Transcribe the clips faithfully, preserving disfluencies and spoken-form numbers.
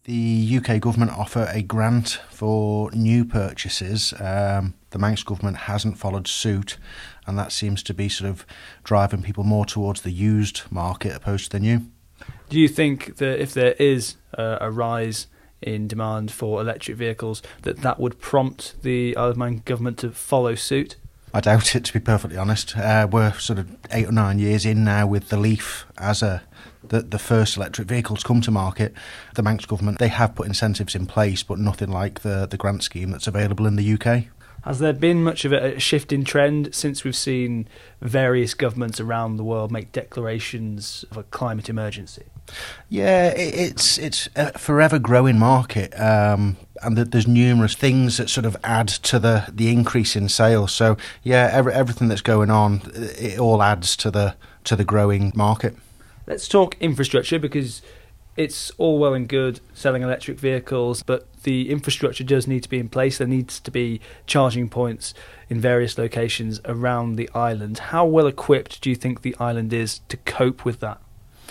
The U K government offer a grant for new purchases. Um, the Manx government hasn't followed suit, and that seems to be sort of driving people more towards the used market opposed to the new. Do you think that if there is uh, a rise in demand for electric vehicles, that that would prompt the Isle of Man government to follow suit? I doubt it, to be perfectly honest. Uh, we're sort of eight or nine years in now with the Leaf as a the, the first electric vehicle to come to market. The Manx government, they have put incentives in place, but nothing like the, the grant scheme that's available in the U K. Has there been much of a shift in trend since we've seen various governments around the world make declarations of a climate emergency? Yeah, it, it's it's a forever growing market, um, and there's numerous things that sort of add to the, the increase in sales. So yeah, every, everything that's going on, it all adds to the to the growing market. Let's talk infrastructure, because it's all well and good selling electric vehicles, but the infrastructure does need to be in place. There needs to be charging points in various locations around the island. How well equipped do you think the island is to cope with that?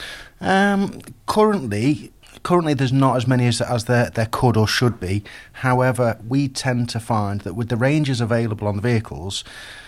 Um, currently, currently there's not as many as, as there, there could or should be. However, we tend to find that with the ranges available on the vehicles,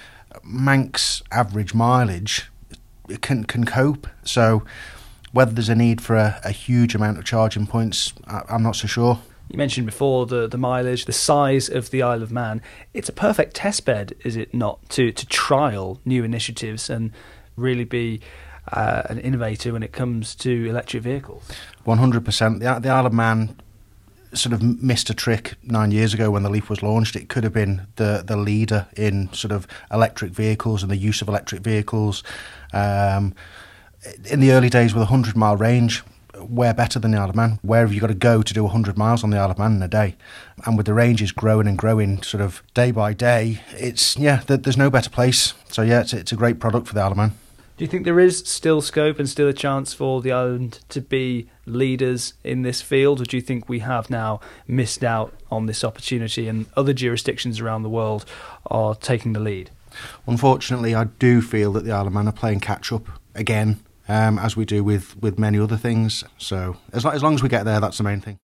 Manx average mileage can can cope. So whether there's a need for a, a huge amount of charging points, I, I'm not so sure. You mentioned before the, the mileage, the size of the Isle of Man. It's a perfect testbed, is it not, to, to trial new initiatives and really be uh, an innovator when it comes to electric vehicles? one hundred percent. The, the Isle of Man sort of missed a trick nine years ago when the Leaf was launched. It could have been the, the leader in sort of electric vehicles and the use of electric vehicles. Um, in the early days with a hundred mile range, we're better than the Isle of Man. Where have you got to go to do one hundred miles on the Isle of Man in a day? And with the ranges growing and growing sort of day by day, it's, yeah, th- there's no better place. So yeah, it's, it's a great product for the Isle of Man. Do you think there is still scope and still a chance for the island to be leaders in this field, or do you think we have now missed out on this opportunity and other jurisdictions around the world are taking the lead? Unfortunately, I do feel that the Isle of Man are playing catch-up again, um, as we do with, with many other things. So as, lo- as long as we get there, that's the main thing.